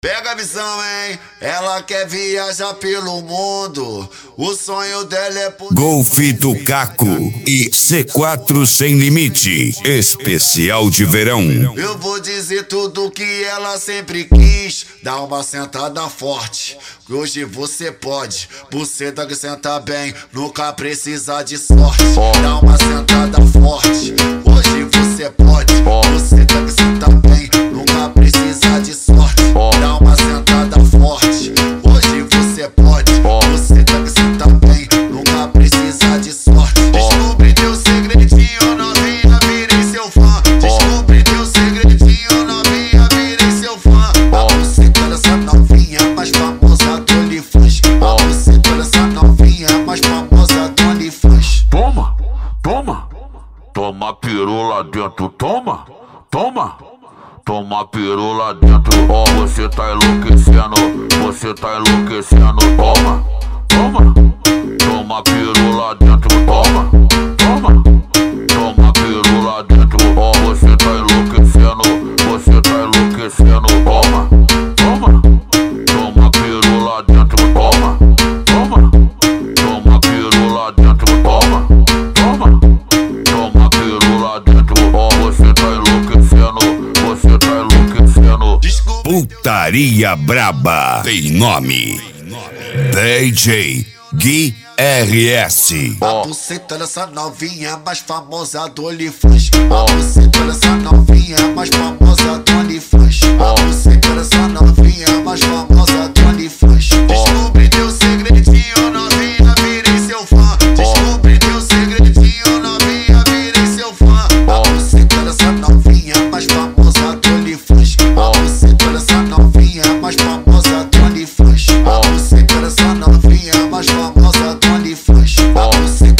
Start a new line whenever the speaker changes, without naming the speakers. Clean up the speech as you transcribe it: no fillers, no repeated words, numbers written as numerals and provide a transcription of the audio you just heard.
Pega a visão, hein? Ela quer viajar pelo mundo. O sonho dela é poder...
Golf do Caco e C4 Sem Limite, especial de verão.
Eu vou dizer tudo que ela sempre quis. Dá uma sentada forte, que hoje você pode. Buceta que senta bem, nunca precisa de sorte. Dá uma sentada forte, hoje você pode. Buceta que senta bem, nunca precisa de sorte. Dá uma sentada forte, hoje você pode. Buceta que senta bem, nunca precisa de sorte. Descobri teu segredinho, novinha, virei seu fã. Descobri teu segredinho, novinha, virei seu fã. A buceta dessa novinha mais famosa do OnlyFans. A buceta dessa novinha mais famosa do OnlyFans.
Toma, toma, toma peru lá dentro, toma, toma. Toma peru lá dentro, ó, você tá enlouquecendo, você tá enlouquecendo. Toma, toma, toma peru lá dentro, toma, toma, toma peru lá dentro, ó, você tá enlouquecendo, você tá enlouquecendo. Toma, toma, toma peru lá dentro, toma, toma, toma peru lá dentro, toma, toma, toma peru lá dentro, ó, você tá enlouquecendo. Você tá enlouquecendo.
Putaria Braba tem nome: DJ Gui RS.
A buceta dessa novinha mais famosa do OnlyFans. A buceta dessa novinha mais famosa do OnlyFans. A buceta dessa novinha mais famosa do OnlyFans. Descobri teu segredinho, novinha, virei seu fã. Descobri teu segredinho, novinha, virei seu fã. A buceta dessa novinha mais famosa do OnlyFans. A buceta dessa novinha mais famosa do OnlyFans. A buceta dessa novinha mais famosa do OnlyFans. A buceta